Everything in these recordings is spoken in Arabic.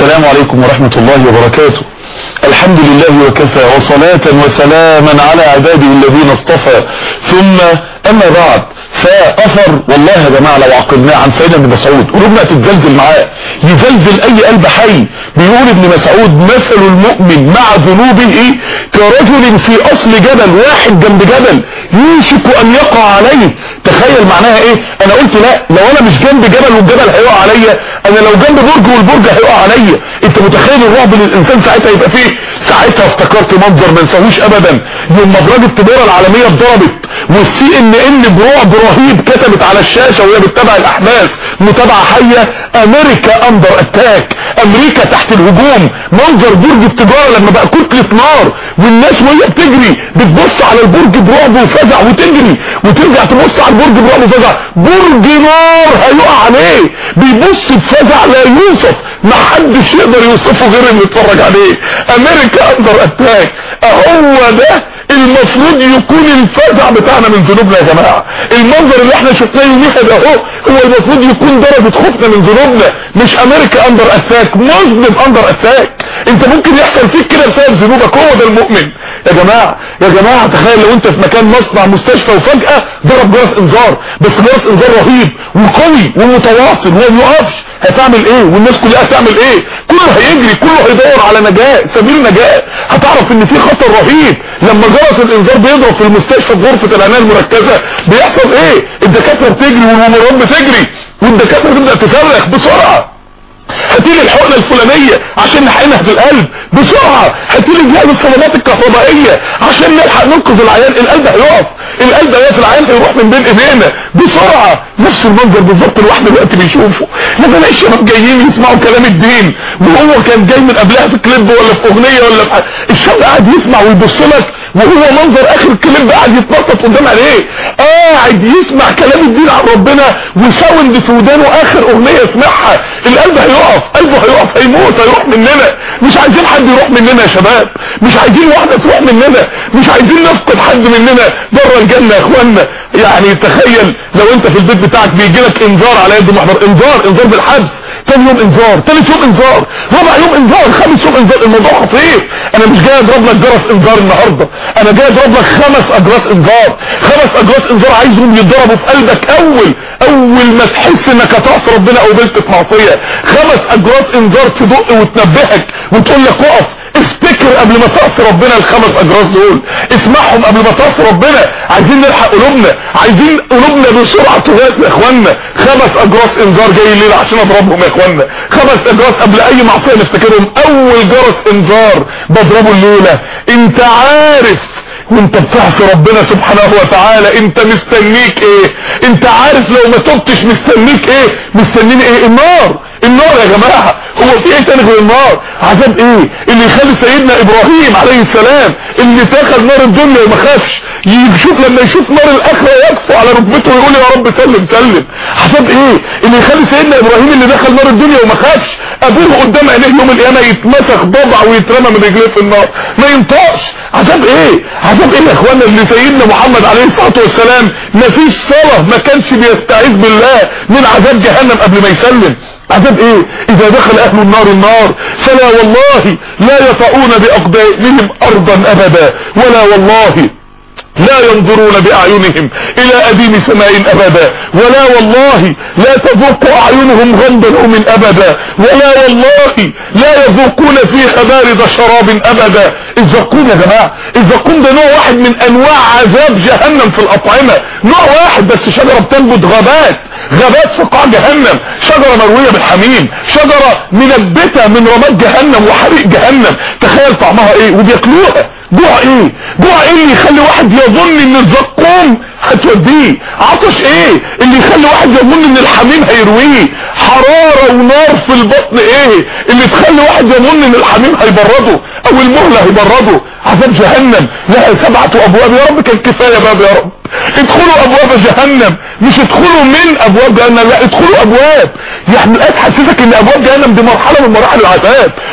السلام عليكم ورحمة الله وبركاته. الحمد لله وكفى، وصلاة وسلاما على عباده الذين اصطفى، ثم اما بعد. فاثر والله يا جماعة لو عقلناه عن سيدنا ابن مسعود قلوبنا تتزلزل معاه، يزلزل اي قلب حي. بيقول ابن مسعود: مثل المؤمن مع ذنوبه كرجل في اصل جبل، واحد جنب جبل يوشك ان يقع عليه. تخيل معناها ايه؟ انا قلت لا، لو انا مش جنب جبل والجبل هيقع عليا، انا لو جنب برج والبرج هيقع عليا. انت متخيل الرعب اللي الانسان ساعتها يبقى فيه؟ ساعتها افتكرت منظر ما انساهوش ابدا، يوم مبرجة التجارة العالمية اتضربت والسي ان ان برعب رهيب كتبت على الشاشة وهي بتتابع الاحداث متابعة حية: امريكا اندر اتاك، امريكا تحت الهجوم. منظر برج التجارة لما بقى كتلة نار والناس وهي بتجري بتبص على البرج برعب وفزع وتجري وترجع تبص على البرج برعب وفزع، برج نار هيقع عليه، بيبص بفزع لا يوصف، ما حدش يقدر يوصفه غير اللي يتفرج عليه. امريكا اندر اتاك، اهو ده المفروض يكون الفزع بتاعنا من ذنوبنا يا جماعة. المنظر اللي احنا شفناه يوميها ده هو المفروض يكون درجة خوفنا من ذنوبنا، مش امريكا اندر اتاك، مسلم اندر اتاك. انت ممكن يحصل فيك كده بسبب ذنوبك، هو ده المؤمن يا جماعة. يا جماعة تخيل لو انت في مكان مصنع مستشفى وفجأة ضرب جرس انذار، بس جرس انذار رهيب وقوي ومتواصل وما بيقفش، هتعمل ايه؟ والناس كلها هتعمل ايه؟ كله هيجري، كله هيدور على نجاة، سبيل نجاة. هتعرف ان في خطر رهيب لما جرس الانذار بيضرب في المستشفى في غرفة العناية المركزة. بيحصل ايه؟ الدكاترة بتجري والممرضات بتجري والدكاترة تبدأ تصرخ: بسرعة هاتيلي الحقنة الفلانية عشان نحقنها في القلب، بسرعة هاتيلي جهاز الصدمات الكهربائية عشان نلحق ننقذ العيان، القلب هيقف، القلب هيقف، العيان هيروح من بين ايدينا، بسرعة. نفس المنظر بالظبط الواحد دلوقتي بيشوفه لما الاقي الشباب جايين يسمعوا كلام الدين، وهو كان جاي من قبلها في كليب ولا في اغنية ولا في الشاب قاعد يسمع ويبص لك، وهو منظر اخر الكليب قاعد يتنطط قدام عليه، قاعد يسمع كلام الدين عن ربنا وساوند في ودانه اخر اغنية يسمعها. القلب هيقف، قلبه هيقف، هيموت، هيروح مننا. مش عايزين حد يروح مننا يا شباب، مش عايزين واحدة تروح مننا، مش عايزين نفقد حد مننا بره الجنة يا اخوانا. يعني تخيل لو انت في البيت بتاعك بيجي لك انذار على يد محضر، انذار بالحبس، تاني يوم انذار، تالت يوم انذار، رابع يوم انذار، خامس يوم انذار. الموضوع خطير. انا مش جاي اضرب لك جرس انذار النهارده، انا جاي اضرب لك 5 اجراس انذار، 5 اجراس انذار عايزهم يتضربوا في قلبك اول ما تحس انك هتعصي ربنا او بلت في معصيه. 5 اجراس انذار تدق وتنبهك وتقول لك اقف. افتكر قبل ما تعصي ربنا ال5 اجراس دول، اسمعهم قبل ما تعصي ربنا. عايزين نلحق قلوبنا، عايزين قلوبنا بسرعه تغاث يا اخوانا. 5 اجراس انذار جاي الليله عشان اضربهم يا اخوانا، 5 اجراس قبل اي معصيه نفتكرهم. اول جرس انذار بضربه الليله. انت عارف وانت بتعصي ربنا سبحانه وتعالى انت مستنيك ايه؟ انت عارف لو ما تبتش مستنيك ايه؟ مستنيني ايه؟ النار يا جماعة. هو في ايه تاني غير النار؟ عذاب ايه اللي يخلي سيدنا ابراهيم عليه السلام اللي دخل نار الدنيا وما خافش يشوف لما يشوف نار الاخرة يكفو على ركبته ويقول يا رب سلم سلم؟ عذاب ايه اللي يخلي سيدنا ابراهيم اللي دخل نار الدنيا وما خافش ابوه قدام عينيه يوم القيامة يتمسخ ضبع ويترمى من رجليه في النار ما ينطقش؟ عذاب ايه يا اخوانا اللي سيدنا محمد عليه الصلاة والسلام مفيش صلاة ما كانش بيستعيذ بالله من عذاب جهنم قبل ما يسلم؟ عذاب ايه؟ اذا دخل اهل النار فلا والله لا يطؤون باقدامهم ارضا ابدا، ولا والله لا ينظرون باعينهم الى اديم سماء ابدا، ولا والله لا تذوق اعينهم غمض نوم ابدا، ولا والله لا يذوقون فيها بارد شراب ابدا. الزقوم يا جماعه، الزقوم ده نوع واحد من انواع عذاب جهنم في الاطعمه، نوع واحد بس. شجره بتنبت غابات في قاع جهنم، شجره مرويه بالحميم، شجره منبته من رماد جهنم وحريق جهنم. تخيل طعمها ايه وبياكلوها. جوع ايه اللي يخلي واحد يظن ان الزقوم هتوديه؟ عطش ايه اللي يخلي واحد يظن ان الحميم هيرويه؟ حرارة ونار في البطن ايه اللي تخلي واحد يظن ان الحميم هيبرده او المهلة هيبرده؟ عذاب جهنم لها 7 ابواب. يا رب كان كفاية باب، يا رب ادخلوا ابواب جهنم، مش ادخلوا من ابواب جهنم، لا ادخلوا ابواب. يعني الايات حسسك ان ابواب جهنم دي مرحلة من مراحل العذاب،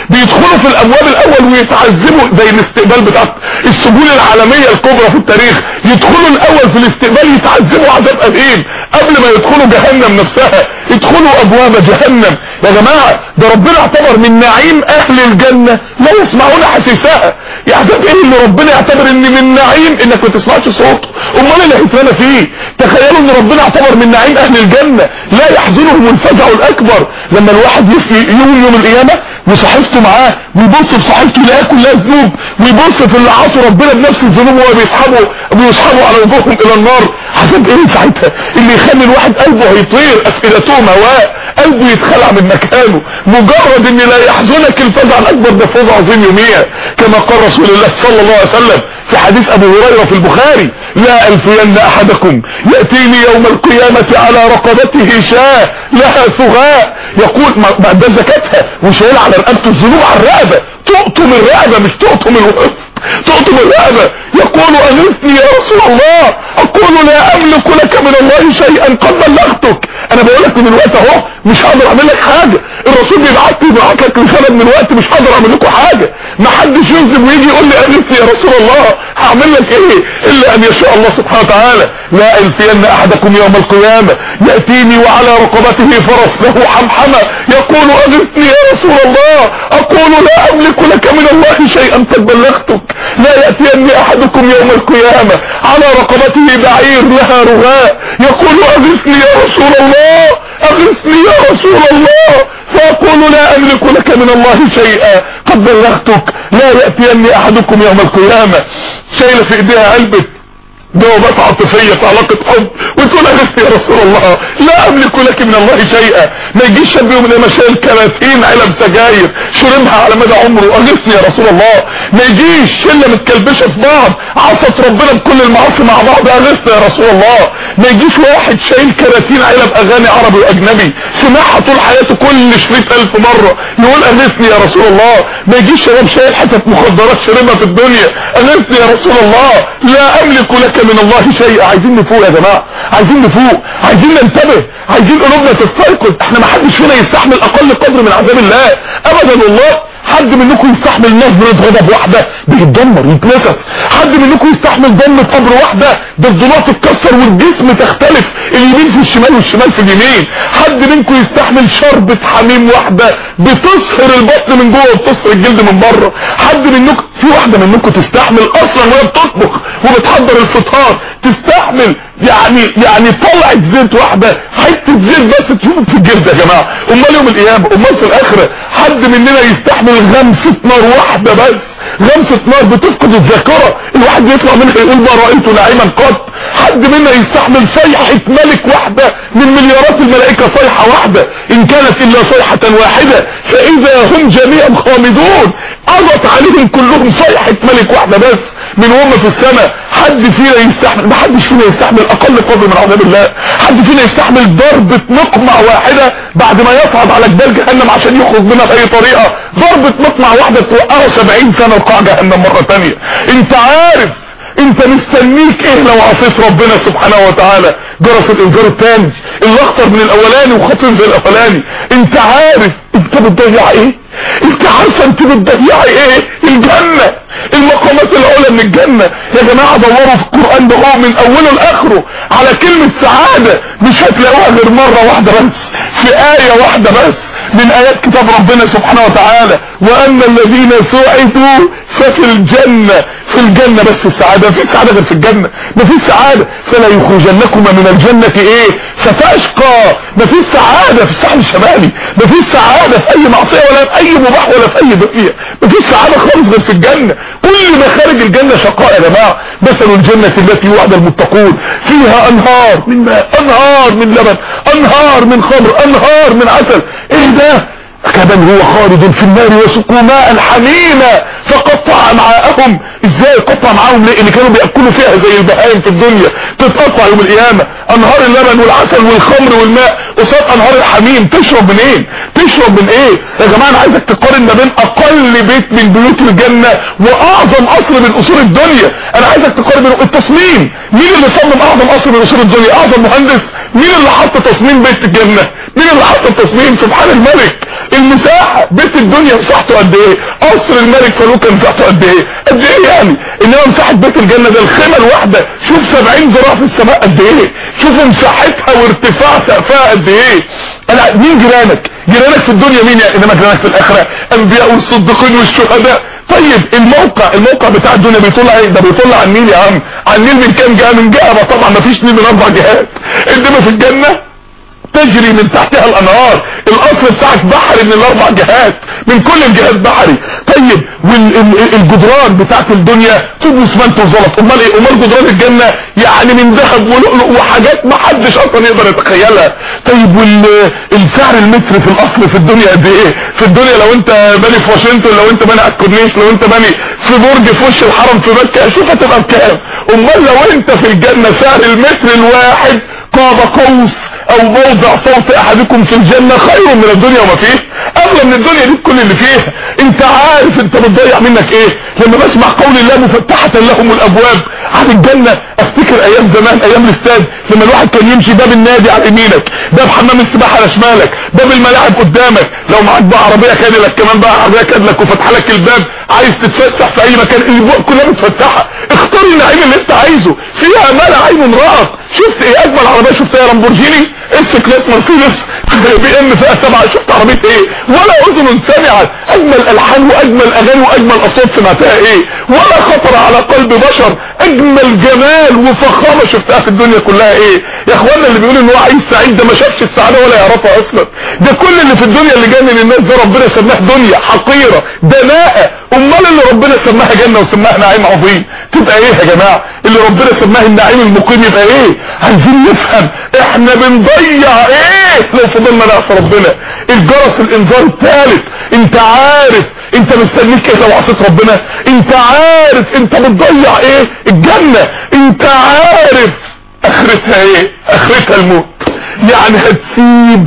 بيدخلوا في الابواب الاول ويتعذبوا زي الاستقبال بتاع السجون العالمية الكبرى في التاريخ، يدخلوا الاول في الاستقبال يتعذبوا عذاب أليم قبل ما يدخلوا جهنم نفسها، يدخلوا ابواب جهنم. يا جماعة ده ربنا اعتبر من نعيم اهل الجنة لا يسمعون حسيسها. يعتبر ايه اللي ربنا يعتبر ان من نعيم انك ما تسمعش صوته؟ امال اللي هيترمى فيه. تخيلوا ان ربنا اعتبر من نعيم اهل الجنة لا يحزنهم الفزع الاكبر لما الواحد يوم القيامة وصحيفته معاه ويبص في صحيفته يلاقيها كلها ذنوب، ويبص في اللي عصوا ربنا بنفس الذنوب وهو بيسحبوا على وجوههم الى النار. عذاب ايه ساعتها اللي يخلي الواحد قلبه هيطير، افئدتهم هواء، قلبه يتخلع من مكانه. مجرد ان لا يحزنك الفزع الاكبر ده فوز عظيم يوميها، كما قال رسول الله صلى الله عليه وسلم في حديث ابو هريره في البخاري: لا الفين احدكم ياتيني يوم القيامه على رقبته شاة لها ثغاء، يقول ما ده زكاتها وشايل على رقبته الذنوب على الرقبه، تقطم الرقبه مش تقطم الوقت، تقطم الرقبه. يقول اغثني يا رسول الله، اقول لا املك لك من الله شيئا قد بلغتك. انا بقول لك من الوقت اهو مش هقدر اعمل لك حاجه، الرسول بيبعت لك رساله من الوقت مش هقدر اعمل لكم حاجه. ما حدش يذنب ويجي يقول لي اغثني يا رسول الله، هعمل لك ايه الا ان يشاء الله سبحانه وتعالى. لا الفين احدكم يوم القيامه ياتيني وعلى رقبته فرس له حمحمه، يقول اغثني يا رسول الله، اقول لا املك لك من الله شيئا قد بلغتك. لا ياتيني احدكم يوم القيامه على رقبته بعير لها رغاء، يقول اغثني يا رسول الله، اغثني يا رسول الله، فاقول لا املك لك من الله شيئا قد بلغتك. لا ياتيني احدكم يوم القيامه شايله في ايديها علبه جوابات عاطفيه في علاقه حب وتقول اغثني يا رسول الله، لا املك لك من الله شيئا. ما يجيش شاب يوم من الايام شايل 30 علب سجاير شربها على مدى عمره، اغثني يا رسول الله. ما يجيش شله متكلبشه في بعض عصت ربنا بكل المعاصي مع بعض، اغثني يا رسول الله. ما يجيش واحد شايل 30 علب اغاني عربي واجنبي سمعها طول حياته كل شريط 1000 مره يقول اغثني يا رسول الله. ما يجيش شباب شايل حتت مخدرات شربها في الدنيا، اغثني يا رسول الله، لا املك لك من الله شيء. عايزين نفوق يا جماعه، عايزين نفوق، عايزين ننتبه، عايزين قلوبنا تستيقظ. احنا ما حدش فينا يستحمل اقل قدر من عذاب الله ابدا. والله حد منكم يستحمل نظرة غضب واحدة بيتدمر يتنفس، حد منكم يستحمل ضمة قبر واحدة ده الضلوع تتكسر والجسم تختلف، اليمين في الشمال والشمال في اليمين. حد منكم يستحمل شربة حميم واحدة بتصهر البطن من جوه وبتصهر الجلد من بره. حد منكم، في واحدة منكم تستحمل اصلا وهي بتطبخ وبتحضر الفطار تستحمل يعني طلعت زيت واحدة، حتة زيت بس تشوف في الجلد يا جماعة. امال يوم القيامة، امال في الاخرة حد مننا يستحمل غمسة نار واحدة بس، غمسة نار بتفقد الذاكرة، الواحد يطلع منها يقول ما رأيت نعيما قط. حد منا يستحمل صيحة ملك واحدة من مليارات الملائكة، صيحة واحدة ان كانت الا صيحة واحدة فاذا هم جميعا خامدون، قضت عليهم كلهم صيحة ملك واحدة بس من هم في السماء. حد فينا يستحمل؟ ما حدش فينا يستحمل اقل قدر من عذاب الله. حد فينا يستحمل ضربة مقمع واحدة بعد ما يصعد على جبال جهنم عشان يخرج منها باي طريقة؟ ضربة مقمع واحدة توقعه 70 سنة وقاع جهنم مرة تانية. انت عارف انت مستنيك ايه لو عصيت ربنا سبحانه وتعالى؟ جرس الانذار الثاني اللي اخطر من الاولاني وخطر زي الاولاني. انت عارف انت بتضيع ايه؟ انت عارفه انت بتضيعي ايه؟ الجنة، المقامات العلى من الجنة. يا جماعة دوروا في القرآن ده من اوله لاخره على كلمة سعادة، مش هتلاقوها غير مرة واحدة بس، في آية واحدة بس من آيات كتاب ربنا سبحانه وتعالى: وأما الذين سعدوا ففي الجنة. في الجنة بس السعادة، مفيش سعادة غير في الجنة، مفيش سعادة. فلا يخرجنكما من الجنة ايه؟ فتشقى. مفيش سعادة في الساحل الشمالي، مفيش سعادة في اي معصية ولا في اي مباح ولا في اي دقيقة، مفيش سعادة خالص غير في الجنة. كل ما خارج الجنة شقاء يا جماعة. مثل الجنة التي وعد المتقون فيها انهار من ماء، انهار من لبن، انهار من خمر، انهار من عسل. ايه ده؟ كمن هو خالد في النار وسقوا ماء حميما فقطع امعاءهم. ازاي قطع معاهم؟ ليه؟ اللي كانوا بياكلوا فيها زي البهائم في الدنيا تتقطع يوم القيامه. انهار اللبن والعسل والخمر والماء قصاد انهار الحميم، تشرب منين؟ تشرب من ايه؟ يا جماعه انا عايزك تقارن ما بين اقل بيت من بيوت الجنه واعظم قصر من قصور الدنيا. انا عايزك تقارن بين التصميم، مين اللي صمم اعظم قصر من قصور الدنيا؟ اعظم مهندس. مين اللي حط تصميم بيت الجنه؟ مين اللي حط التصميم؟ سبحان الملك. المساحه بيت الدنيا مساحته قد ايه؟ قصر الملك فاروق مساحته قد ايه؟ قد ايه يعني؟ انما مساحه بيت الجنه ده الخيمه الواحده شوف 70 ذراع في السماء قد ايه؟ شوف مساحتها وارتفاع سقفها قد ايه؟ انا مين جيرانك؟ جيرانك في الدنيا مين يعني؟ انما جيرانك في الاخره انبياء والصديقين والشهداء. طيب الموقع بتاع الدنيا بيطل ايه؟ ده بيطل على النيل يا عم. على النيل من كام جهه؟ من جهه طبعا مفيش نيل من 4 جهات. انما في الجنه تجري من تحتها الانهار. القصر بتاعك بحري من ال4 جهات، من كل الجهات بحري. طيب والجدران بتاعت الدنيا طوب واسمنت وزلط، امال ايه؟ امال جدران الجنه يعني من ذهب ولؤلؤ وحاجات ما حدش اصلا يقدر يتخيلها. طيب والسعر المتر في الاصل في الدنيا قد ايه؟ في الدنيا لو انت باني في واشنطن، لو انت باني على الكورنيش، لو انت باني في برج في وش الحرم في مكه، شوف هتبقى بكام. امال لو انت في الجنه سعر المتر الواحد قاب قوس او موضع صوت احدكم في الجنة خير من الدنيا وما فيه، اغلى من الدنيا دي كل اللي فيها. انت عارف انت بتضيع منك ايه لما بسمع قول الله مفتحة لهم الابواب عن الجنة؟ افتكر ايام زمان، ايام الاستاد، لما الواحد كان يمشي باب النادي على يمينك، باب حمام السباحة على شمالك، باب الملاعب قدامك، لو معاك بقى عربية كادلك كمان بقى عربية كادلك وفتح لك الباب، عايز تتفسح في اي مكان الابواب كلها متفتحة. اختار النعيم اللي انت عايزه، فيها ما لا عين رأت. شفت ايه اجمل عربية شفتها؟ لامبورجيني اس كلاس مرسيدس بي ام فئة 7. شفت عربية ايه؟ ولا اذن سمعت. اجمل الحان واجمل اغاني واجمل اصوات سمعتها ايه؟ ولا خطر على قلب بشر. اجمل جمال وفخامة شفتها في الدنيا كلها ايه؟ يا اخوانا اللي بيقول ان هو عايز سعيد ده ما شافش السعادة ولا يعرفها اصلا. ده كل اللي في الدنيا اللي جاي من الناس ده ربنا سماه دنيا حقيرة دناءة. امال اللي ربنا سماها جنة وسماها نعيم عظيم تبقى ايه يا جماعة؟ اللي ربنا سماه النعيم المقيم يبقى ايه؟ عايزين نفهم احنا بنضيع ايه لو فضلنا نعصي ربنا. الجرس الانذار الثالث. انت عارف انت مستنيك ايه لو عصيت ربنا؟ انت عارف انت بتضيع ايه؟ الجنة. انت عارف اخرتها ايه؟ اخرتها الموت. يعني هتسيب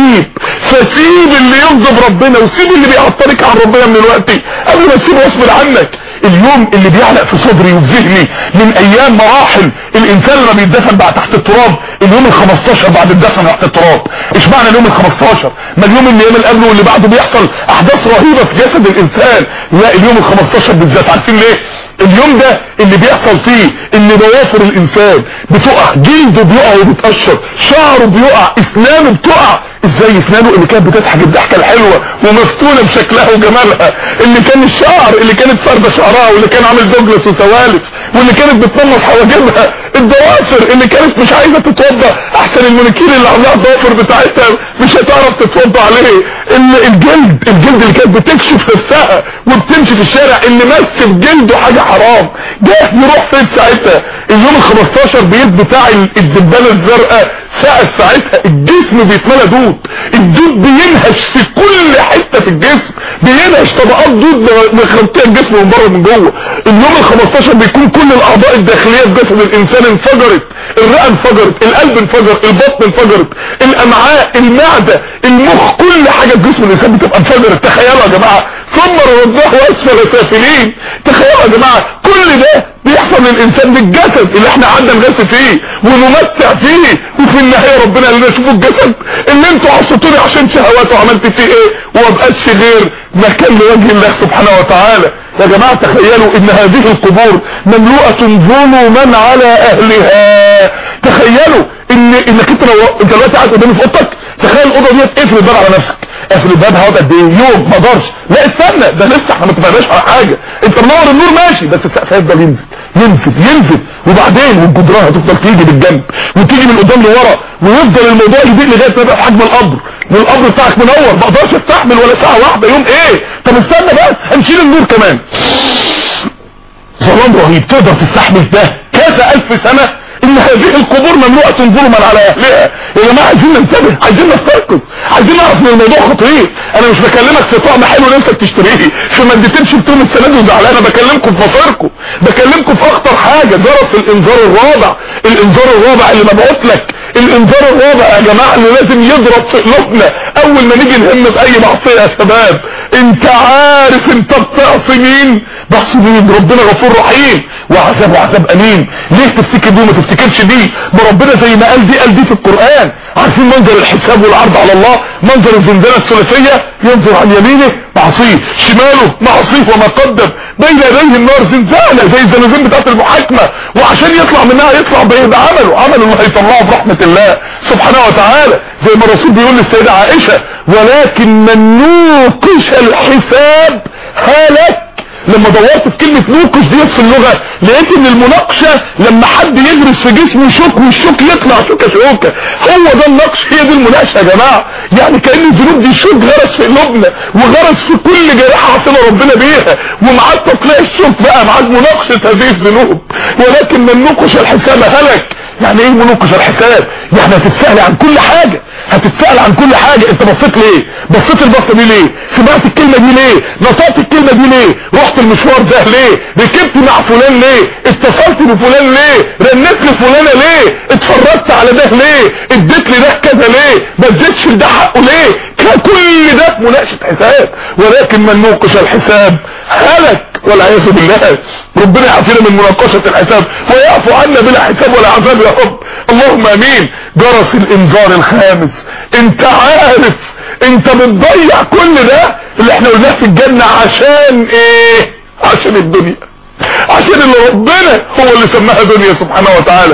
فسيب اللي يغضب ربنا وسيب اللي بيعطلك عن ربنا من الوقت قبل ما تسيبه غصب عنك. اليوم اللي بيعلق في صدري وفي ذهني من ايام مراحل الانسان لما بيتدفن بعد تحت التراب، اليوم ال15 بعد الدفن تحت التراب. ايش معنى اليوم ال15؟ ما اليوم اللي قبله واللي بعده بيحصل احداث رهيبه في جسد الانسان. لا اليوم ال15 بالذات، عارفين ليه؟ اليوم ده اللي بيحصل فيه ان ضوافر الانسان بتقع، جلده بيقع وبيتقشر، شعره بيقع، اسنانه بتقع. ازاي اسنانه اللي كانت بتضحك الضحكه الحلوه ومفتونه بشكلها وجمالها، اللي كان الشعر اللي كانت فارده شعرها واللي كان عامل دوجلس وسوالف واللي كانت بتنمص حواجبها، الضوافر اللي كانت مش عايزه تتوضى احسن المونيكير اللي عاملها الضوافر بتاعتها مش هتعرف تتوضى عليه، الجلد اللي كانت بتكشف نفسها وبتمشي في الشارع اللي مس بجلده حاجه حرام، ده يروح فين ساعتها؟ اليوم ال15 بيد بتاع الدبانه الزرقاء ساعتها الجسم بيتملى دود، الدود بينهش في كل حته في الجسم، بينهش طبقات دود مغطيه الجسم من بره ومن جوه. اليوم ال15 بيكون كل الاعضاء الداخليه في جسم الانسان انفجرت، الرئه انفجرت، القلب انفجر، البطن انفجرت، الامعاء، المعده، المخ، كل حاجه في جسم الانسان بتبقى انفجرت. تخيلوا يا جماعه، ثم رداه اسفل سافلين. تخيلوا يا جماعه كل ده بيحصل للانسان بالجسد اللي احنا قعدنا نغث فيه ونمتع فيه، وفي النهايه ربنا قال لنا شوفوا الجسد اللي انتوا عصيتوني عشان شهوات وعملت فيه ايه وما بقاش غير مكان لوجه الله سبحانه وتعالى. يا جماعه تخيلوا ان هذه القبور مملوءه ظلما على اهلها. تخيلوا انك انت دلوقتي قاعد قدامي في اوضتك، تخيل الاوضه دي اقفل الباب على نفسك، اقفل الباب هقعد قد ايه؟ يوم ما اقدرش. لا استنى، ده لسه احنا ما اتفقناش على حاجه، انت منور النور ماشي بس السقف هيفضل ينزل وبعدين والجدران هتفضل تيجي بالجنب وتيجي من قدام لورا ويفضل الموضوع يضيق لغايه ما يبقى في حجم القبر، والقبر بتاعك منور ما اقدرش استحمل ولا ساعه واحده. يوم ايه؟ طب استنى بس هنشيل النور كمان. ظلام رهيب. تقدر تستحمل ده كذا الف سنه؟ ان هذه القبور مملوءه ظلما على اهلها. يا جماعه عايزين ننتبه، عايزين نستيقظ، عايزين نعرف ان الموضوع خطير. انا مش بكلمك في طعم حلو نفسك تشتريه، في مادتين شفتهم السنه دي وزعلان، انا بكلمكم في مصيركم، بكلمكم في اخطر حاجه، جرس الانذار الرابع. الانذار الرابع اللي مبعوث لك الانذار الرابع يا جماعه اللي لازم يضرب في قلوبنا اول ما نيجي نهم باي معصيه يا شباب، انت عارف انت بتعصي مين؟ بعصي مين؟ ربنا غفور رحيم وعذابه عذاب اليم. ليه تفتكر دي وما تفتكرش دي؟ ما ربنا زي ما قال دي في القران. عارفين منظر الحساب والعرض على الله، منظر الزنزانه الثلاثيه، ينظر عن يمينه معصيه، شماله معصيه، وما قدم بين يديه النار زنزانه زي الزنازين بتاعت المحاكمه، وعشان يطلع منها يطلع بعمله اللي هيطلعه برحمه الله سبحانه وتعالى. زي ما الرسول بيقول للسيده عائشه: ولكن من نوقش الحساب هلك. لما دورت في كلمة نوقش ديت في اللغة لقيت ان المناقشة لما حد يغرس في جسمه شوك والشوك يطلع شوكة، هو ده النقش، هي دي المناقشة يا جماعة. يعني كأن الذنوب دي شوك غرس في قلوبنا وغرس في كل جريحة عصينا ربنا بيها، ومعاه تطلع الشوك بقى مع مناقشة هذه الذنوب. ولكن من نوقش الحساب هلك. يعني ايه منوقش الحساب؟ يعني هتتسأل عن كل حاجة، هتتسأل عن كل حاجة. انت بصيت ليه؟ بصيت البصة دي ليه؟ سمعت الكلمة دي ليه؟ نطقت الكلمة دي ليه؟ رحت المشوار ده ليه؟ ركبت مع فلان ليه؟ اتصلت بفلان ليه؟ رنيت لفلانة ليه؟ اتفرجت على ده ليه؟ اديت لي ده كذا ليه؟ ما اديتش لده حقه ليه؟ كل ده مناقشة حساب. ولكن من نوقش الحساب هلك والعياذ بالله. ربنا يعافينا من مناقشة الحساب ويعفو عنا بلا حساب ولا عذاب يا رب، اللهم امين. جرس الانذار الخامس. انت عارف انت بتضيع كل ده اللي احنا قلناه في الجنة عشان ايه؟ عشان الدنيا، عشان اللي ربنا هو اللي سماها دنيا سبحانه وتعالى.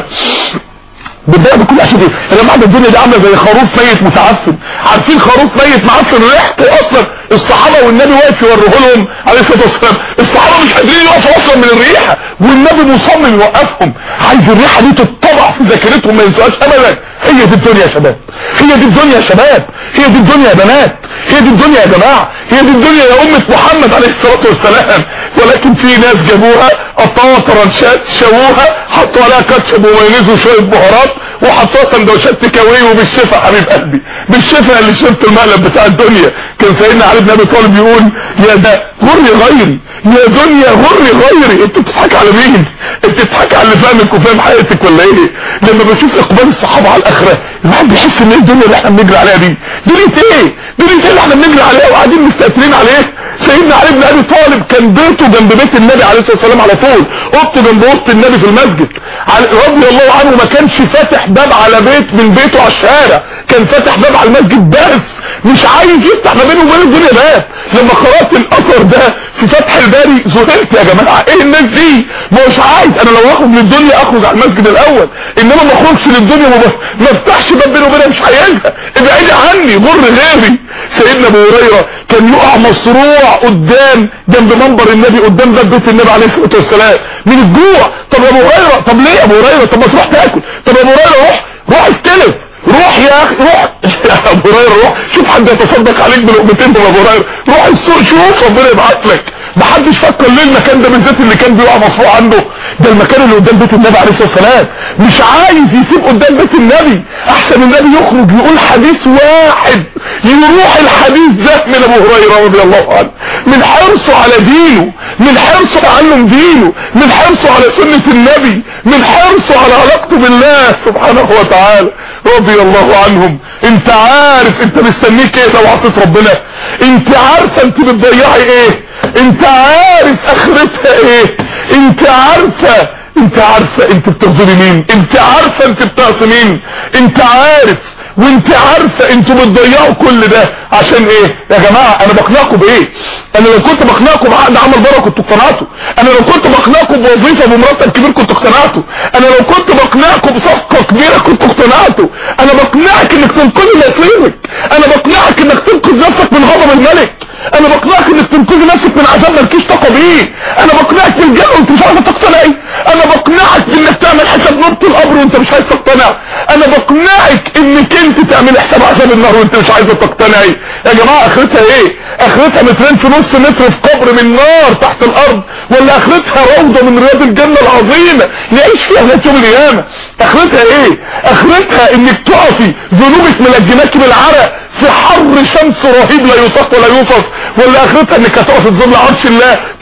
بتضيع بكل عشان ايه؟ يا جماعه الدنيا دي عامله زي خروف ميت متعفن. عارفين خروف ميت معفن ريحته اصلا الصحابه والنبي واقف يوريه لهم عليه الصلاه والسلام، الصحابه مش قادرين يقفوا اصلا من الريحه والنبي مصمم يوقفهم. عايز الريحه دي تتطبع في ذاكرتهم ما ينسوهاش ابدا. هي دي الدنيا يا شباب، هي دي الدنيا يا شباب، هي دي الدنيا يا بنات، هي دي الدنيا يا جماعه، هي دي الدنيا يا امه محمد عليه الصلاه والسلام. ولكن في ناس جابوها قطعوها طرنشات، شووها، حطوا عليها كاتشب ومايونيز وشويه بهارات، وحطوها سندوتشات تيك اواي. وبالشفا حبيب قلبي، بالشفا اللي شربت المقلب بتاع الدنيا. كان سيدنا علي بن ابي طالب يقول: يا ده غري غيري، يا دنيا غري غيري. انت بتضحك على مين؟ انت بتضحك على اللي فاهمك وفاهم حياتك ولا ايه؟ لما بشوف اقبال الصحابه على الاخره الواحد بيحس ان ايه الدنيا اللي احنا بنجري عليها دي؟ دنيا ايه؟ دنيا ايه اللي احنا بنجري عليها وقاعدين مستأثرين عليه؟ سيدنا علي بن ابي طالب كان بيته جنب بيت النبي عليه الصلاه والسلام على طول، اوضته جنب اوضه النبي في المسجد رضي الله عنه. ما كانش فاتح باب على بيت من بيته على الشارع، كان فاتح باب على المسجد بس، مش عايز يفتح ما بينه وبين الدنيا باب. لما قرات الاثر ده في فتح الباري ذهلت يا جماعه، ايه الناس دي؟ مش عايز انا لو اخرج للدنيا اخرج على المسجد الاول، انما ما اخرجش للدنيا ما افتحش باب بينه وبينها، مش عايزها، ابعدي عني غر غيري. سيدنا ابو هريره كان يقع مصروع قدام جنب منبر النبي قدام باب بيت النبي عليه الصلاه والسلام من الجوع. طب يا ابو هريره، طب ليه يا ابو هريره؟ طب ما تروح تاكل. طب يا ابو هريره روح استلف، روح يا اخي روح يا ابو هريره روح شوف حد يتصدق عليك بلقمتين. يا ابو هريره روح السوق شوف ربنا يبعت لك. محدش فكر ليه المكان ده بالذات اللي كان بيقع مصروع عنده؟ ده المكان اللي قدام بيت النبي عليه الصلاه والسلام، مش عايز يسيب قدام بيت النبي احسن النبي يخرج يقول حديث واحد يروح الحديث ده من ابو هريره رضي الله عنه، من حرصه على دينه، من حرصه على تعلم دينه، من حرصه على سنه النبي، من حرصه على علاقته بالله سبحانه وتعالى رضي الله عنهم. انت عارف انت مستنيك ايه لو عصيت ربنا؟ انت عارفه انت بتضيعي ايه؟ انت عارف اخرتها ايه؟ انت عارفه انت بتغضبي مين؟ انت عارفه انت بتعصي مين؟ انت عارف وانت عارفه انتوا بتضيعوا كل ده عشان ايه؟ يا جماعه انا بقنعكم بايه؟ انا لو كنت بقنعكم بعقد عمل بره كنتوا اقتنعتوا، انا لو كنت بقنعكم بوظيفه بمرتب كبير كنتوا اقتنعتوا، انا لو كنت بقنعكم بصفقه كبيره كنتوا اقتنعتوا، انا بقنعك انك تنقذ مصيرك، انا بقنعك انك تنقذ نفسك من غضب الملك، انا بقنعك انك تنقذ نفسك من عذاب مالكيش طاقه بيه، انا بقنعك بالجنه وانت مش عارفه تقتنعي، انا بقنعك بانك تعمل حساب نبط القبر وانت مش عايز تقتنع، انا بقنعك انك انت تعمل حساب عذاب النار وانت مش عايزه تقتنعي. يا جماعه اخرتها ايه؟ اخرتها مترين في نص متر في قبر من نار تحت الارض، ولا اخرتها روضه من رياض الجنه العظيمه نعيش فيها لغايه يوم القيامه؟ اخرتها ايه؟ اخرتها انك تقفي ذنوبك ملجماكي بالعرق في حر شمس رهيب لا يطاق ولا يوصف، ولا اخرتها انك هتقفي في ظل عرش الله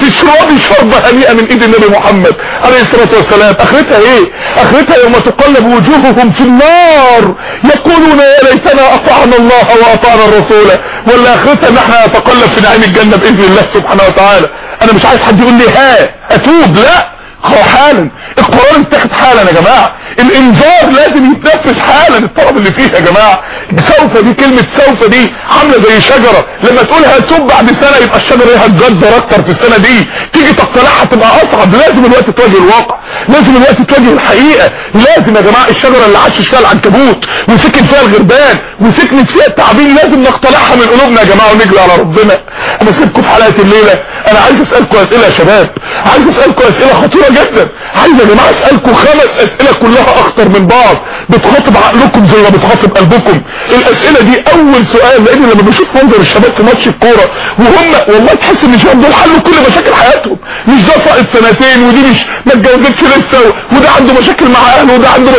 تشربي شربة هنيئة من ايد النبي محمد عليه الصلاة والسلام. اخرتها ايه؟ اخرتها يوم تقلب وجوههم في النار يقولون يا ليتنا اطعنا الله واطعنا الرسول، ولا اخرتها ان احنا نتقلب في نعيم الجنة باذن الله سبحانه وتعالى. انا مش عايز حد يقول لي اتوب، لا، حالا. القرآن اتاخد حالا يا جماعة، الانذار لازم يتنفذ حالا. الطلب اللي فيه يا جماعة سوف دي، كلمة سوف دي عاملة زي شجرة، لما تقولها هتوب بعد سنة يبقى الشجرة دي هتجدر اكتر في السنة دي، تيجي تقتلعها تبقى اصعب. لازم الوقت تواجه الواقع، لازم الوقت تواجه الحقيقة. لازم يا جماعة الشجرة اللي عاش فيها العنكبوت وسكن فيها الغربان وسكنت فيها التعابين لازم نقتلعها من قلوبنا يا جماعة ونجري على ربنا. انا سيبكم في حلقة الليلة، انا عايز اسألكم اسئلة يا شباب، عايز اسألكم اسئلة خطيرة جدا. عايز يا جماعة اسألكم 5 اسئلة كلها اخطر من بعض، بتخاطب عقلكم زي ما بتخاطب قلبكم. الاسئلة دي اول سؤال، لان لما بشوف منظر الشباب في ماتش الكورة وهم والله تحس ان الشباب دول حلوا كل مشاكل حياتهم، مش ده ساقط 2 ودي مش ما اتجوزتش لسه، وده عنده مشاكل مع اهله، وده عنده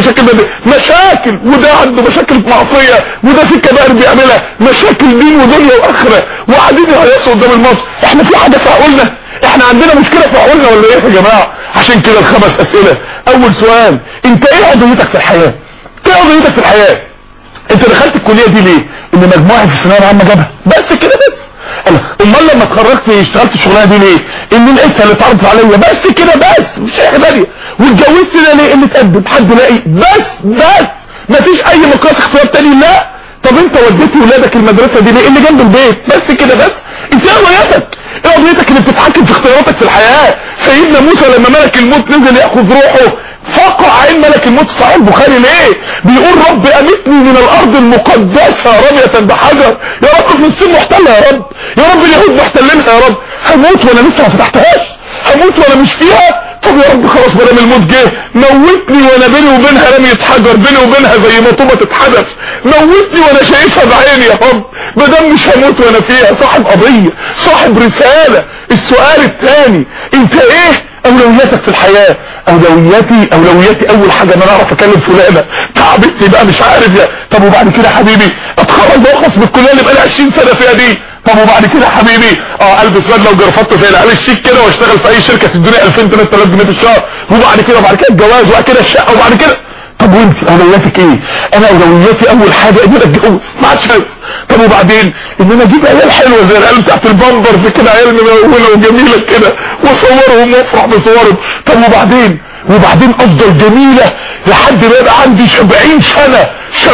مشاكل، وده عنده مشاكل معصية، وده في كبائر بيعملها، مشاكل دين ودنيا واخرة، وقاعدين يهيصوا قدام الماتش. احنا في حاجة في عقولنا؟ احنا عندنا مشكلة في عقولنا ولا ايه يا جماعة؟ عشان كده ال5 اسئلة. اول سؤال، انت ايه قضيتك في الحياة؟ ايه قضيتك في الحياة؟ انت دخلت الكلية دي ليه؟ ان مجموعي في الثانوية العامة جابها بس كده بس. امال لما اتخرجت اشتغلت الشغلانه دي ليه؟ ان لقيتها اللي اتعرضت عليا بس كده بس، مش اي حاجه ثانيه. واتجوزت ده ليه؟ ان اتقدم حد لاقي بس مفيش اي مقياس اختيار تاني. لا، طب انت وديت ولادك المدرسه دي ليه؟ اللي جنب البيت بس كده بس. انت ايه قضيتك؟ ايه قضيتك اللي بتتحكم في اختياراتك في الحياه؟ سيدنا موسى لما ملك الموت نزل ياخذ روحه فقع عين ملك الموت. صحيح البخاري ليه بيقول رب امتني من الارض المقدسه رمية بحجر؟ يا رب فلسطين محتله، يا رب اليهود محتلينها، يا رب هموت وانا لسه ما فتحتهاش، هموت وانا مش فيها. طب يا رب خلاص ما دام الموت جه موتني وانا بيني وبينها رمية حجر، بيني وبينها زي ما طوبة تتحدث، موتني وانا شايفها بعيني يا رب، ما دام مش هموت وانا فيها. صاحب قضية، صاحب رسالة. السؤال الثاني، انت ايه اولوياتك في الحياة؟ اولوياتي اول حاجة ان انا اعرف اكلم فلانة، تعبتني بقى مش عارف يا. طب وبعد كده يا حبيبي اتخرج واخلص من الكلية اللي بقالي 20 سنة فيها دي. طب وبعد كده يا حبيبي البس بدله وجرافطه زي العيال الشيك كده واشتغل في اي شركة تدوني 2000-3000 جنيه في الشهر، وبعد كده الجواز، وبعد كده الشقة، وبعد كده. طب وانت اولوياتك ايه؟ انا اولوياتي اول حاجة ان انا اتجوز ما عادش. طب وبعدين ان انا اجيب عيال حلوه زي العيال بتاعت البامبرز كده، عيال ملونه وجميله كده واصورهم وافرح بصورهم. طب وبعدين افضل جميله لحد ما يبقى عندي 70 سنه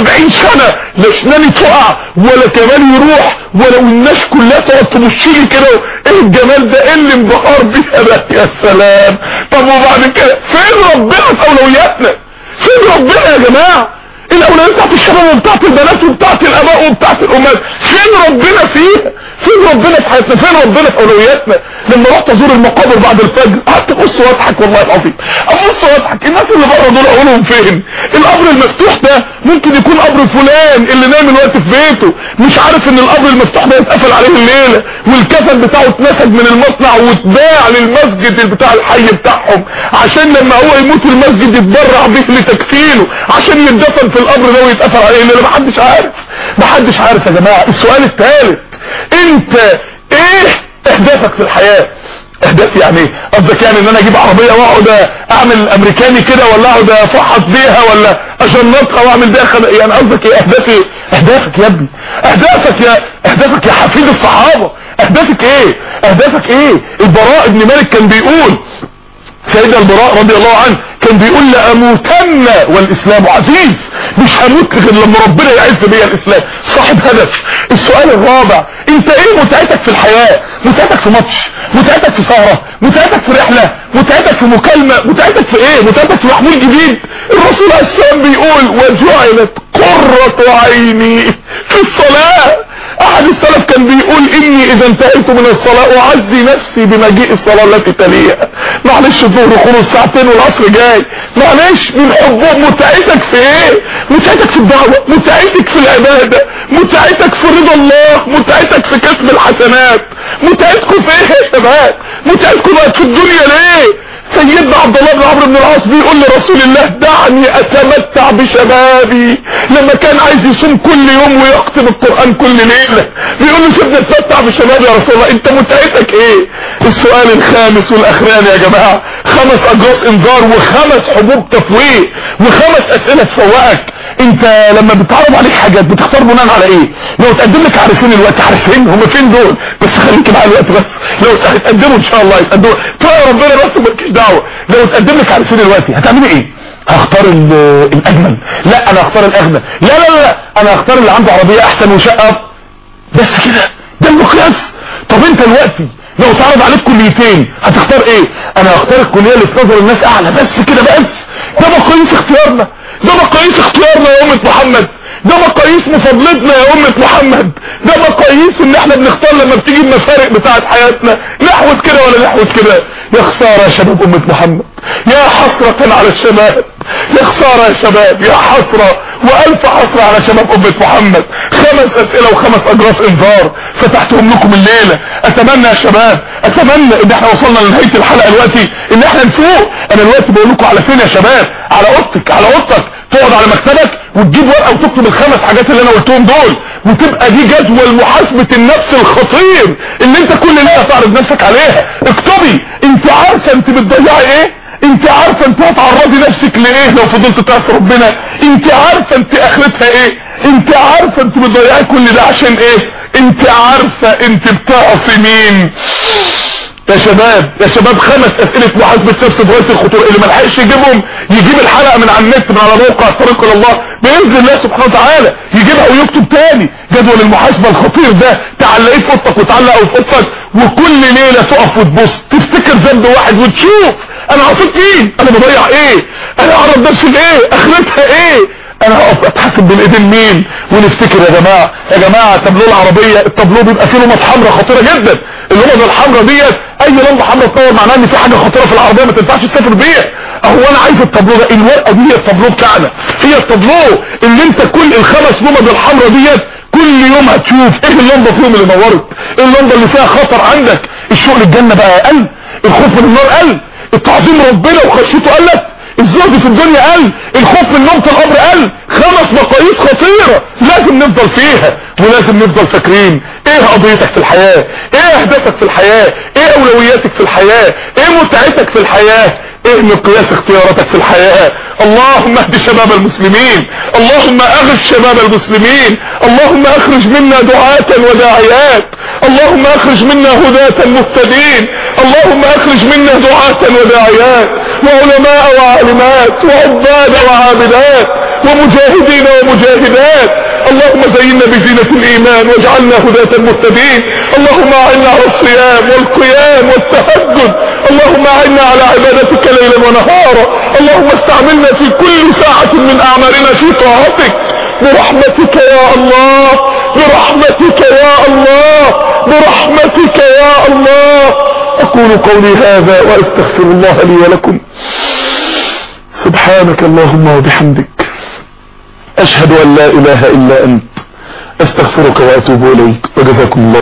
لا اسناني تقع ولا كمان يروح، ولو الناس كلها تقعد تبصلي كده ايه الجمال ده، ايه اللي انبهار بيها ده، يا سلام. طب وبعد كده فين ربنا في اولوياتنا؟ فين ربنا يا جماعه؟ الاولويات بتاعت الشباب وبتاعت البنات وبتاعت الاباء وبتاعت الامهات، فين ربنا فيها؟ فين ربنا في حياتنا؟ فين ربنا في اولوياتنا؟ لما رحت ازور المقابر بعد الفجر قعدت ابص واضحك والله العظيم، ابص واضحك. الناس اللي بره دول اقولهم فين؟ القبر المفتوح ده ممكن يكون قبر فلان اللي نايم الوقت في بيته، مش عارف ان القبر المفتوح ده اتقفل عليه الليله والكفن بتاعه اتنسج من المصنع واتباع للمسجد بتاع الحي بتاعهم، عشان لما هو يموت المسجد يتبرع به لتكفينه عشان يتدفن في القبر ده ويتقفل عليه الليله. محدش عارف يا جماعه. السؤال الثالث، انت ايه اهدافك في الحياه؟ اهدافي يعني ايه؟ قصدك يعني ان انا اجيب عربيه واقعد اعمل امريكاني كده، ولا اقعد افحص بيها، ولا اجنطها واعمل بيها يعني قصدك ايه؟ اهدافك يا ابني، اهدافك يا حفيد الصحابه، اهدافك ايه؟ البراء بن مالك كان بيقول، سيدنا البراء رضي الله عنه كان بيقول لأموتن والإسلام عزيز، مش هموت غير لما ربنا يعز بيا الإسلام. صاحب هدف. السؤال الرابع، انت ايه متعتك في الحياة؟ متعتك في ماتش، متعتك في سهرة، متعتك في رحلة، متعتك في مكالمة، متعتك في ايه؟ متعتك في محمول جديد. الرسول عليه السلام بيقول وجعلت قرة عيني في الصلاة. احد السلف كان بيقول اني اذا انتهيت من الصلاة اعزي نفسي بمجيء الصلاة التي تليها. معلش الظهر خلص ساعتين والعصر جاي، معلش من حبه. متعتك في ايه؟ متعتك في الدعوة، متعتك في العبادة، متعتك في رضا الله، متعتك في كسب الحسنات. متعتكم في ايه يا شباب؟ متعتكم بقت في الدنيا ليه؟ سيدنا عبد الله بن عمرو بن العاص بيقول لرسول الله دعني اتمتع بشبابي، لما كان عايز يصوم كل يوم ويختم القرآن كل ليلة، بيقول له سيبني اتمتع بشبابي يا رسول الله. انت متعتك ايه؟ السؤال الخامس والاخراني يا جماعة، 5 اجراس انذار و5 حبوب تفويق و5 اسئلة تفوقك. انت لما بتعرض عليك حاجات بتختار بناء على ايه؟ لو تقدم لك عارفين الوقت، عارفين هم فين دول؟ بس خليك مع الوقت بس. لو هتقدموا ان شاء الله يتقدموا طيب ربنا بس مالكيش دعوة. لو تقدم لك عارفين الوقت هتعملي ايه؟ هختار الاجمل؟ لا انا هختار الاغنى. لا انا هختار اللي عنده عربية احسن وشقة بس كده، ده المقياس. طب انت دلوقتي لو تعرض عليك كليتين هتختار ايه؟ انا هختار الكلية اللي في نظر الناس اعلى بس كده بس. ده مقاييس اختيارنا، ده مقاييس اختيارنا يا امة محمد، ده مقاييس مفاضلتنا يا امة محمد، ده مقاييس ان احنا بنختار لما بتيجي المفارق بتاعت حياتنا نحوت كده ولا نحوت كده. يا خسارة يا شباب امة محمد، يا حسرة على الشباب، يا خسارة يا شباب، يا حسرة والف حسرة على شباب امة محمد. 5 اسئلة و5 اجراس انذار فتحتهم لكم الليلة. اتمنى يا شباب، اتمنى ان احنا وصلنا لنهاية الحلقة دلوقتي ان احنا نفوق. انا دلوقتي بقول لكم على فين يا شباب؟ على اوضتك، على اوضتك تقعد على مكتبك وتجيب ورقة وتكتب ال5 حاجات اللي انا قلتهم دول، وتبقى دي جدول محاسبة النفس الخطير اللي انت كل ليلة تعرض نفسك عليها. اكتبي انت عارفة انت بتضيعي ايه، انت عارفة انت هتعرضي نفسك لايه لو فضلت تعصي ربنا، انت عارفة انت اخرتها ايه، انت عارفة انت بتضيعي كل ده عشان ايه، انت عارفة انت بتعصي مين. يا شباب 5 اسئلة محاسبة نفس بغاية الخطورة. اللي ملحقش يجيبهم يجيب الحلقة من على النت من على موقع الطريق الى الله بإذن الله سبحانه وتعالى، يجيبها ويكتب تاني جدول المحاسبة الخطير ده، تعلقيه في اوضتك وتعلقه في اوضتك، وكل ليلة تقف وتبص تفتكر ذنب واحد وتشوف انا عصيت مين، انا بضيع ايه، انا اعرض نفسي لايه، اخرتها ايه، انا هقف اتحاسب بالايدين مين. ونفتكر يا جماعة تابلو العربية، التابلو بيبقى فيه لمبة حمراء خطيرة جدا. اللمبة الحمراء ديت اي لمبة حمراء تنور معناها ان في حاجة خطيرة في العربية ما تنفعش تسافر بيها. اهو انا عايز التابلو ده، الورقة دي التابلو بتاعنا، هي التابلو اللي انت كل ال5 لمبة الحمراء ديت كل يوم هتشوف ايه اللمبة فيهم اللي نورت، ايه اللمبة اللي فيها خطر عندك. الشوق للجنة بقى قل، الخوف من النار قل، التعظيم ربنا وخشيته قلت، الزهد في الدنيا قل، الخوف من نومة القبر قل. 5 مقاييس خطيرة لازم نفضل فيها، ولازم نفضل فاكرين ايه قضيتك في الحياة، ايه اهدافك في الحياة، ايه اولوياتك في الحياة، ايه متعتك في الحياة، ايه مقياس اختياراتك في الحياة. اللهم اهد شباب المسلمين، اللهم اغث شباب المسلمين، اللهم اخرج منا دعاة وداعيات، اللهم اخرج منا هداة مهتدين، اللهم اخرج منا دعاة وداعيات وعلماء وعالمات وعباد وعابدات ومجاهدين ومجاهدات. اللهم زينا بزينة الايمان واجعلنا هداة مهتدين. اللهم اعنا على الصيام والقيام والتهجد، اللهم اعنا على عبادتك ليلا ونهارا، اللهم استعملنا في كل ساعة من اعمالنا في طاعتك برحمتك يا الله، برحمتك يا الله، برحمتك يا الله. اقول قولي هذا واستغفر الله لي ولكم. سبحانك اللهم وبحمدك، اشهد ان لا اله الا انت، استغفرك واتوب اليك، وجزاكم الله